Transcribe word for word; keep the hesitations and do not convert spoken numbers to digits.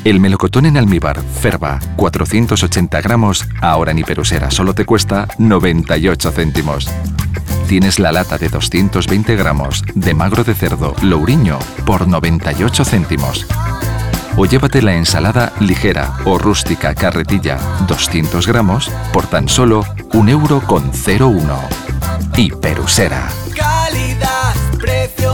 El melocotón en almíbar Ferba, cuatrocientos ochenta gramos, ahora en Hiperusera solo te cuesta noventa y ocho céntimos. Tienes la lata de doscientos veinte gramos de magro de cerdo Lourinho por noventa y ocho céntimos. O llévate la ensalada ligera o rústica carretilla doscientos gramos por tan solo un euro con cero uno. Hiperusera. Calidad, precio